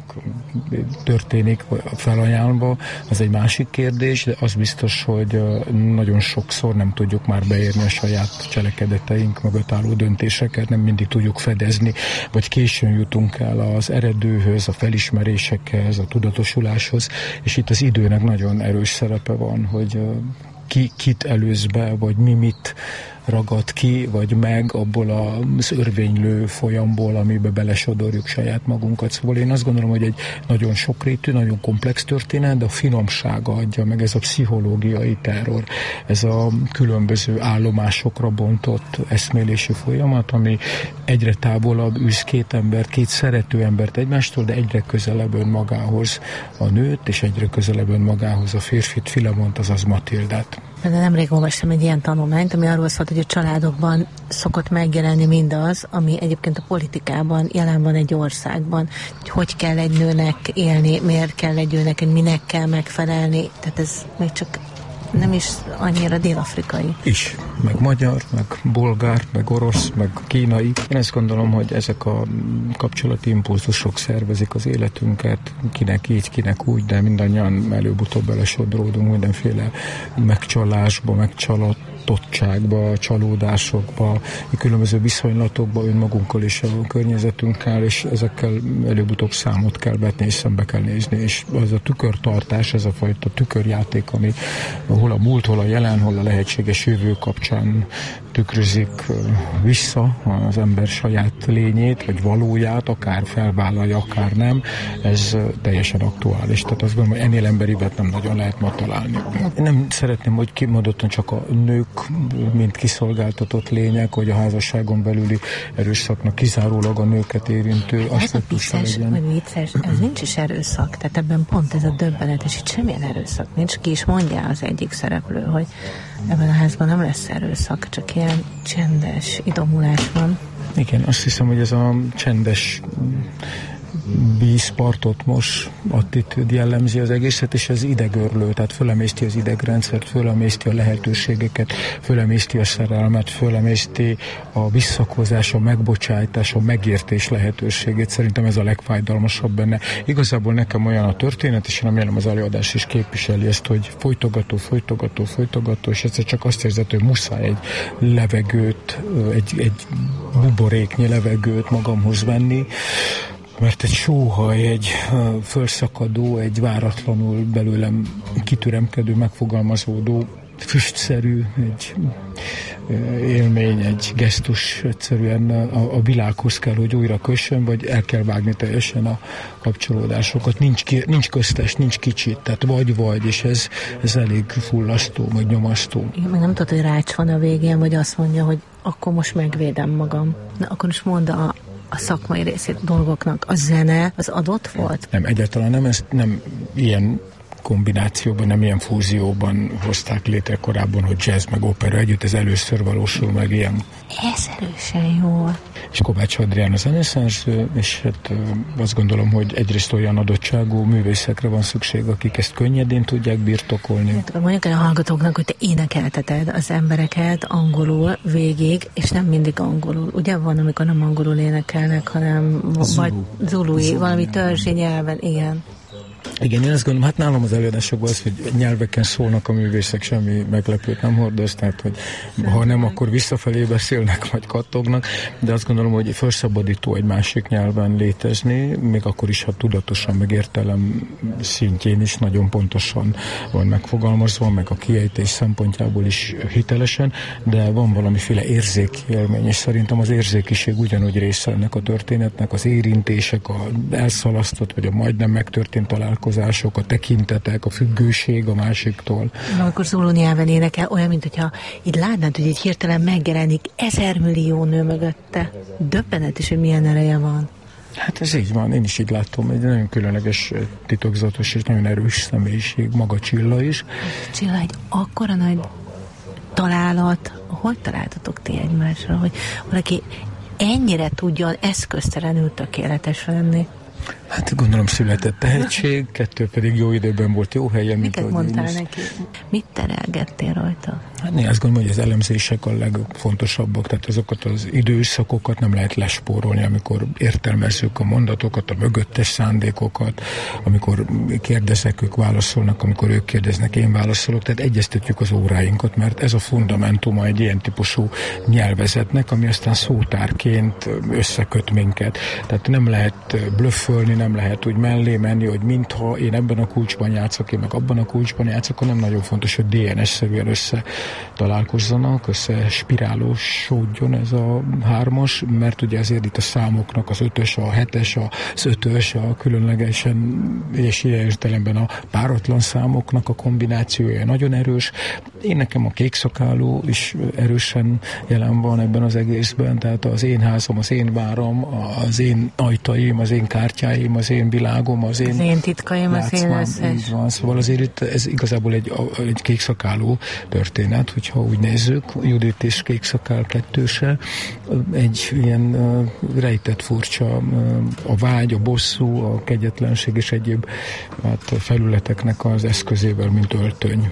történik felajánlva, az egy másik kérdés, de az biztos, hogy nagyon sokszor nem tudjuk már beérni a saját cselekedeteink mögött álló döntéseket, nem mindig tudjuk fedezni, vagy későn jutunk el az eredőhöz, a felismerésekhez, a tudatosuláshoz, és itt az időnek nagyon erős szerepe van, hogy ki, kit előz be, vagy mi mit ragad ki, vagy meg abból az örvénylő folyamból, amibe belesodorjuk saját magunkat. Szóval én azt gondolom, hogy egy nagyon sokrétű, nagyon komplex történet, de a finomsága adja meg, ez a pszichológiai terror, ez a különböző állomásokra bontott eszmélési folyamat, ami egyre távolabb űz két embert, két szerető embert egymástól, de egyre közelebb önmagához a nőt, és egyre közelebb önmagához a férfit, Filemont, azaz Matildát. De nemrég olvastam egy ilyen tanulmányt, ami arról szólt, hogy a családokban szokott megjelenni mindaz, ami egyébként a politikában jelen van egy országban. Hogy hogy kell egy nőnek élni, miért kell egy nőnek, hogy minek kell megfelelni. Tehát ez még csak nem is annyira dél-afrikai. Is, meg magyar, meg bolgár, meg orosz, meg kínai. Én ezt gondolom, hogy ezek a kapcsolati impulzusok szervezik az életünket, kinek így, kinek úgy, de mindannyian előbb-utóbb belesodródunk mindenféle megcsalásba, megcsalatottságba, csalódásokba, különböző viszonylatokba önmagunkkal és a környezetünkkel, és ezekkel előbb-utóbb számot kell vetni, és szembe kell nézni, és az a tükörtartás, ez a fajta tükörjáték, ami hol a múlt, hol a jelen, hol a lehetséges jövő kapcsán tükrözik vissza az ember saját lényét, vagy valóját, akár felvállalja, akár nem, ez teljesen aktuális. Tehát azt gondolom, hogy ennél emberibet nem nagyon lehet ma találni. Én nem szeretném, hogy kimondottan csak a nők, mint kiszolgáltatott lények, hogy a házasságon belüli erőszaknak kizárólag a nőket érintő aspektusa legyen. Ez a vicces, ez nincs is erőszak, tehát ebben pont ez a döbbenetes, itt semmilyen erőszak nincs, ki is mondja az egyik szereplő, hogy ebben a házban nem lesz erőszak, csak ilyen csendes idomulás van. Igen, azt hiszem, hogy ez a csendes vízpartot most attitűd jellemzi az egészet, és ez idegörlő, tehát fölemészti az idegrendszert, fölemészti a lehetőségeket, fölemészti a szerelmet, fölemészti a visszakozás, a megbocsájtás, a megértés lehetőségét. Szerintem ez a legfájdalmasabb benne. Igazából nekem olyan a történet, és remélem az előadás is képviseli ezt, hogy folytogató, folytogató, folytogató, és egyszer csak azt érzed, hogy muszáj egy levegőt, egy, egy buboréknyi levegőt magamhoz venni, mert egy sóhaj, egy uh, fölszakadó, egy váratlanul belőlem kitüremkedő, megfogalmazódó, füstszerű, egy uh, élmény, egy gesztus egyszerűen a, a világhoz kell, hogy újra kössön, vagy el kell vágni teljesen a kapcsolódásokat. Nincs, ki, nincs köztes, nincs kicsit, tehát vagy-vagy, és ez, ez elég fullasztó, vagy nyomasztó. Igen, meg nem tudod, hogy rács van a végén, vagy azt mondja, hogy akkor most megvédem magam. Na, akkor is mondd a a szakmai részét dolgoknak. A zene az adott volt? Nem, egyáltalán nem, ez nem ilyen kombinációban, nem ilyen fúzióban hozták létre korábban, hogy jazz meg opera együtt, ez először valósul meg ilyen. Ez erősen jól. És Kovács Adrián a zeneszerző, és hát azt gondolom, hogy egyrészt olyan adottságú művészekre van szükség, akik ezt könnyedén tudják birtokolni. Hát, mondjuk a hallgatóknak, hogy te énekelteted az embereket angolul végig, és nem mindig angolul. Ugye van, amikor nem angolul énekelnek, hanem Zulu. vagy zului, Zulu valami törzsi nyelven, igen. Igen, én azt gondolom, hát nálam az előadásokban az, hogy nyelveken szólnak a művészek, semmi meglepőt nem hordoz, tehát, hogy ha nem, akkor visszafelé beszélnek, vagy kattognak, de azt gondolom, hogy felszabadító egy másik nyelven létezni, még akkor is, ha tudatosan, meg értelem szintjén is nagyon pontosan van megfogalmazva, meg a kiejtés szempontjából is hitelesen, de van valamiféle érzéki élmény, és szerintem az érzékiség ugyanúgy része ennek a történetnek, az érintések, a elszalasztott, vagy a majdnem megtörtént találkozások, a tekintetek, a függőség a másiktól. Amikor zulu nyelven énekel, olyan, mint hogyha így látnád, hogy így hirtelen megjelenik ezer millió nő mögötte. Döbbenetes, hogy milyen ereje van. Hát ez így van, én is így látom, egy nagyon különleges, titokzatos és nagyon erős személyiség, maga Csilla is. Csilla, egy akkora nagy találat, hogy találtatok ti egymásra, hogy valaki ennyire tudjon eszköztelenül tökéletes lenni? Hát gondolom született tehetség, kettő pedig jó időben volt jó helyen. Miket mondtál neki? Mit terelgettél rajta? Hát én azt gondolom, hogy az elemzések a legfontosabbak, tehát azokat az időszakokat nem lehet lespórolni, amikor értelmezzük a mondatokat, a mögöttes szándékokat, amikor kérdezek, ők válaszolnak, amikor ők kérdeznek, én válaszolok, tehát egyeztetjük az óráinkat, mert ez a fundamentuma egy ilyen típusú nyelvezetnek, ami aztán szótárként összeköt minket. Tehát nem lehet blöffölni, nem lehet úgy mellé menni, hogy mintha én ebben a kulcsban játszok, én meg abban a kulcsban játszok, hanem nagyon fontos, hogy dé en es-szerűen össze találkozzanak, össze spirálósodjon ez a hármas, mert ugye azért itt a számoknak az ötös, a hetes, az ötös, a különlegesen és ilyen értelemben a páratlan számoknak a kombinációja nagyon erős. Én nekem a kékszakáló is erősen jelen van ebben az egészben, tehát az én házam, az én váram, az én ajtaim, az én kártyáim, az én világom, az én, az én titkaim, az én összes. Így van, szóval azért itt ez igazából egy, egy kékszakáló történet, hogyha úgy nézzük, Judit és kékszakál kettőse, egy ilyen uh, rejtett furcsa uh, a vágy, a bosszú, a kegyetlenség és egyéb hát, felületeknek az eszközével, mint öltöny.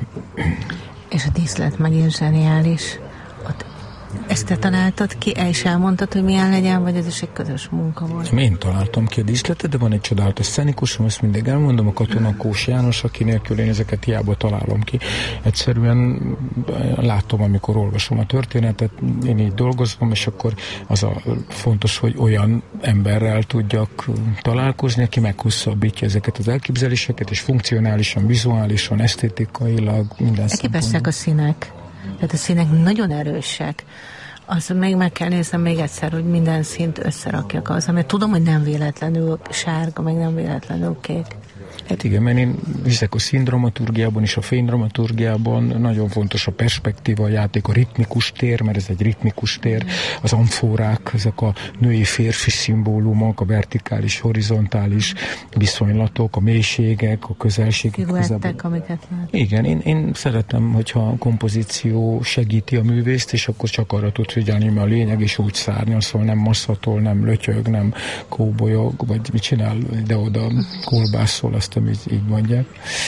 És a díszlet megint zseniális. Ott ezt te találtad ki, el is elmondtad, hogy milyen legyen, vagy ez is egy közös munka volt? Én találtam ki a díszletet, de van egy csodálatos szcenikusom, ezt mindig elmondom, a Katona Kós János, aki nélkül én ezeket hiába találom ki. Egyszerűen látom, amikor olvasom a történetet, én így dolgozom, és akkor az a fontos, hogy olyan emberrel tudjak találkozni, aki meghosszabbítja ezeket az elképzeléseket, és funkcionálisan, vizuálisan, esztétikailag, minden szempontból. A színek. Tehát a színek nagyon erősek. Azt még meg kell néznem még egyszer, hogy minden színt összerakjak azzal, mert tudom, hogy nem véletlenül sárga, meg nem véletlenül kék. Hát igen, mert én hiszek a színdramaturgiában és a fénydramaturgiában, nagyon fontos a perspektíva, a játék, a ritmikus tér, mert ez egy ritmikus tér, az amfórák, ezek a női-férfi szimbólumok, a vertikális, horizontális viszonylatok, a mélységek, a közelségek. Sziluettek, amiket lát. Igen, én, én szeretem, hogyha a kompozíció segíti a művészt, és akkor csak arra tud figyelni, mert a lényeg is úgy szárnyal, szóval nem masszatol, nem lötyög, nem kóbolyog, vagy mit csinál ide-oda, kolbászol, azt így, így mondják.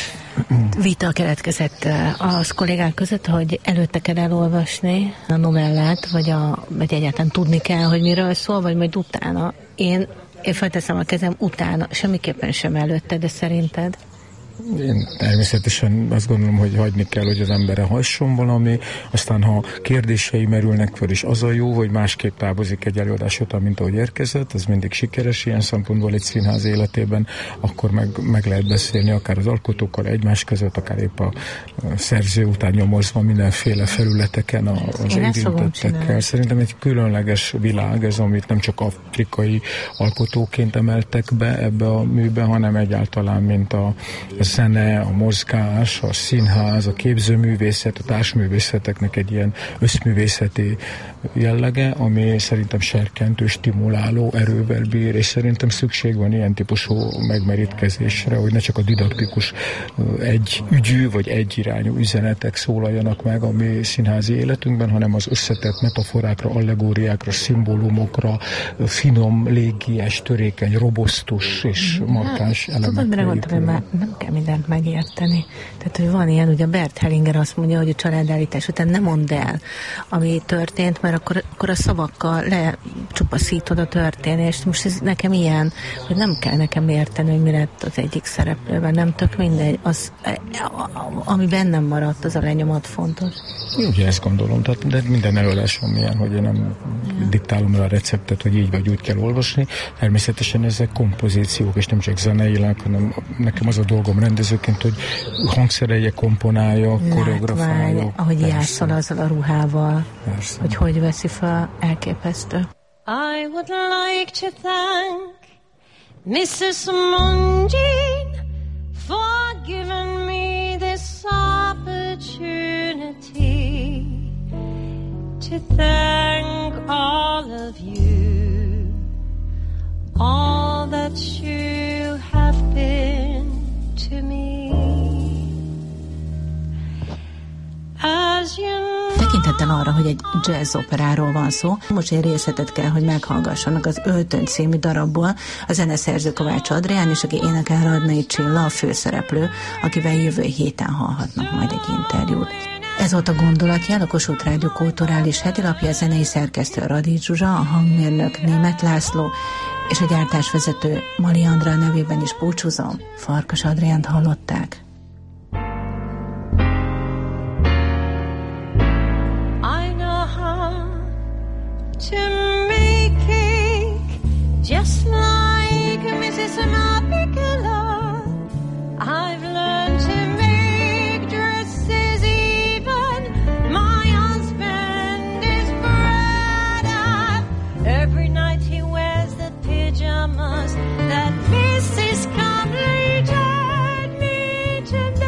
Vita keletkezett az kollégák között, hogy előtte kell elolvasni a novellát, vagy, a, vagy egyáltalán tudni kell, hogy miről szól, vagy majd utána. Én, én felteszem a kezem utána, semmiképpen sem előtte, de szerinted? Én természetesen azt gondolom, hogy hagyni kell, hogy az emberre hasson valami, aztán ha kérdései merülnek fel, és az a jó, hogy másképp távozik egy előadás után, mint ahogy érkezett, az mindig sikeres ilyen szempontból egy színház életében, akkor meg, meg lehet beszélni akár az alkotókkal egymás között, akár épp a szerző után nyomozva mindenféle felületeken az érintettekkel. Szerintem egy különleges világ ez, amit nem csak afrikai alkotóként emeltek be ebbe a műbe, hanem egyáltalán, mint a a zene, a mozgás, a színház, a képzőművészet, a társművészeteknek egy ilyen összművészeti jellege, ami szerintem serkentő, stimuláló erővel bír, és szerintem szükség van ilyen típusú megmerítkezésre, hogy ne csak a didaktikus egy ügyű vagy egy irányú üzenetek szólaljanak meg a mi színházi életünkben, hanem az összetett metaforákra, allegóriákra, szimbólumokra, finom, légies, törékeny, robosztus és markáns elemek. Tudod, mire gondoltam, hogy már nem kell mindent megérteni. Tehát, hogy van ilyen, ugye Bert Hellinger azt mondja, hogy a családállítás után nem mondd el, ami történt, mert akkor, akkor a szavakkal lecsupaszítod a történést. Most ez nekem ilyen, hogy nem kell nekem érteni, hogy mi lett az egyik szereplőben, nem tök mindegy. Az, ami bennem maradt, az a lenyomat fontos. Ugye ezt gondolom, tehát, de minden előadásom ilyen, hogy én nem ja. diktálom rá a receptet, hogy így vagy úgy kell olvasni. Természetesen ezek kompozíciók, és nem csak zeneileg, hanem nekem az a dolgom rendezőként, hogy hangszerelje, komponálja, koreografálja. Ahogy játszol azzal a ruhával, persze. Hogy hogy veszi fel, elképesztő. I would like to thank missus Mungin for giving me this opportunity to thank all of you, all that you have been to me. As you know, tekintettel arra, hogy egy jazz operáról van szó, most egy részletet kell, hogy meghallgassanak az Öltöny című darabból. A zeneszerző Kovács Adrián, és aki énekel Radnai Csilla, a főszereplő, akivel jövő héten hallhatnak majd egy interjút. Ez volt a Gondolatjel, a Kossuth Rádió kulturális hetilapja, a zenei szerkesztő Radics Zsuzsa, a hangmérnök Németh László, és a gyártásvezető Mali Andrea nevében is búcsúzom. Farkas Adriánt hallották. To make cake just like missus Mapikala. I've learned to make dresses even. My husband is proud of. Every night he wears the pajamas that missus Comley taught me to make.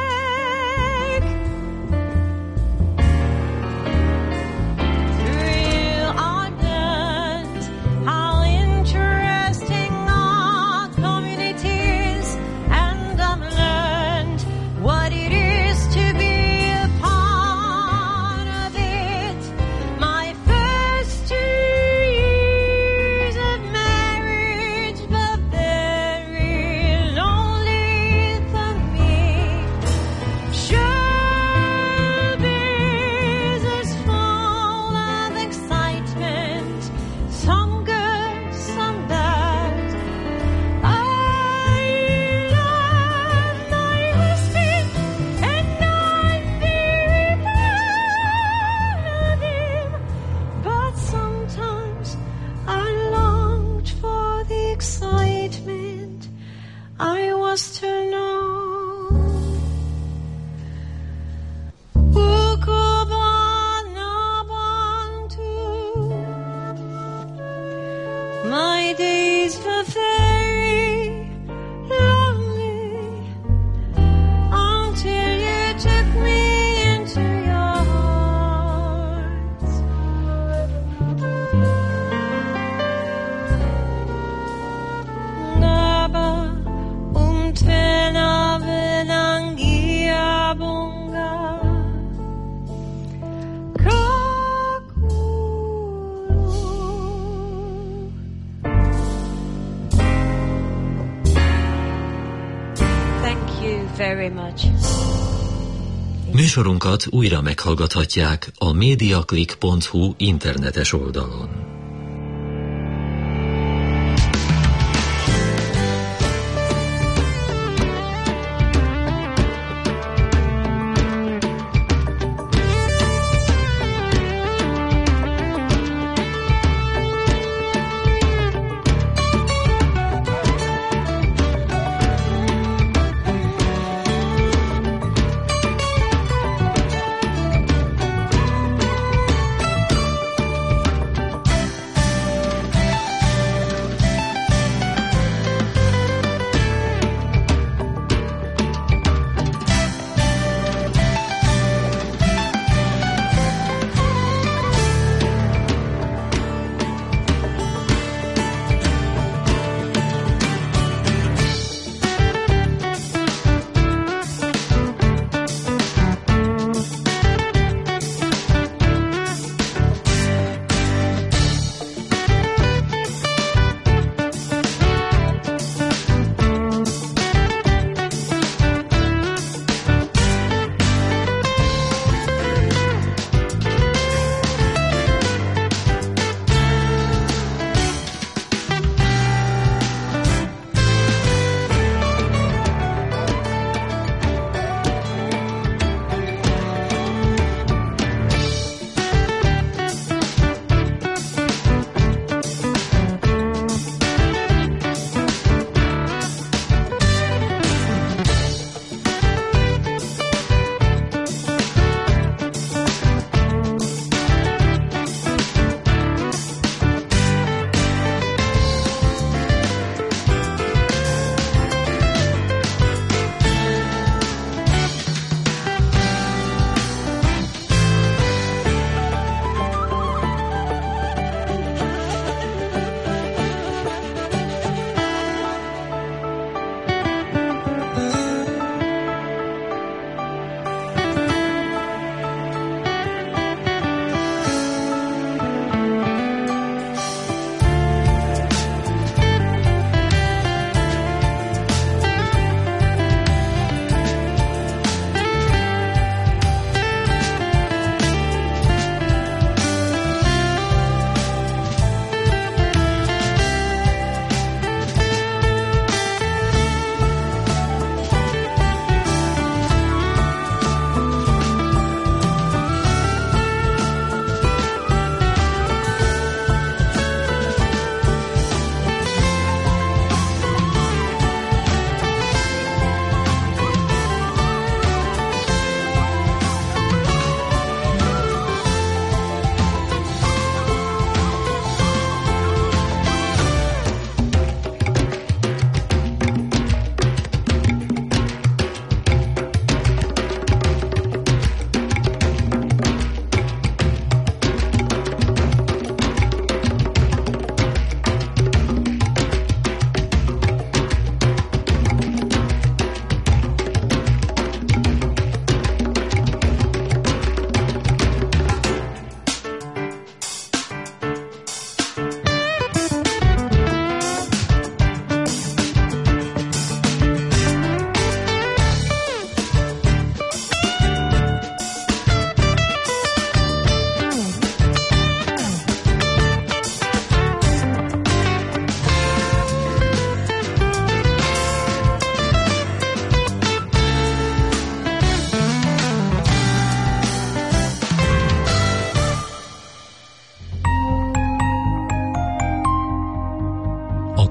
Műsorunkat újra meghallgathatják a mediaclick pont hu internetes oldalon.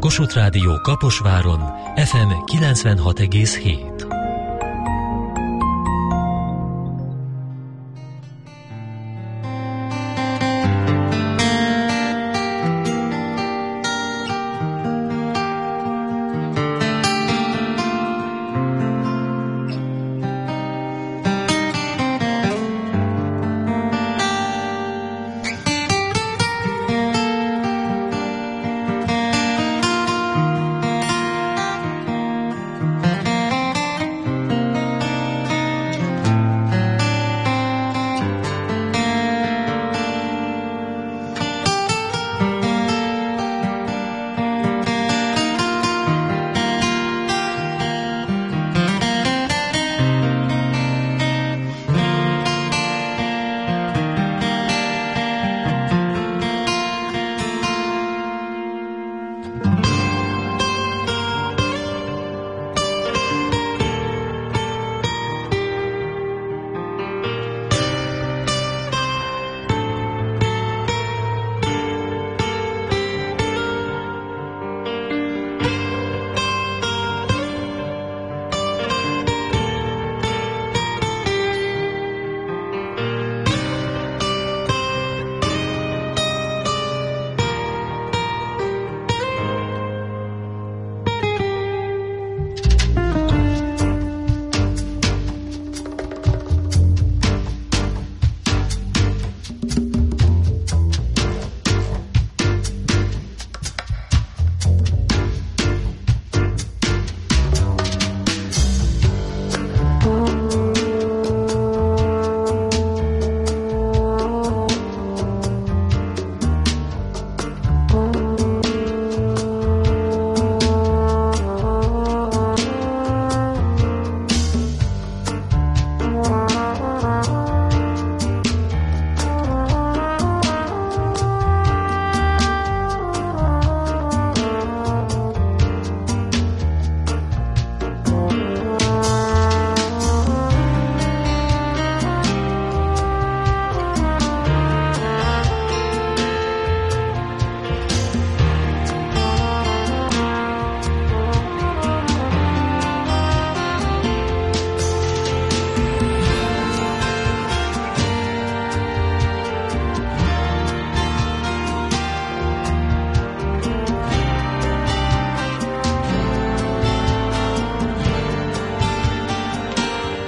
Kossuth Rádió Kaposváron ef em kilencvenhat egész hét.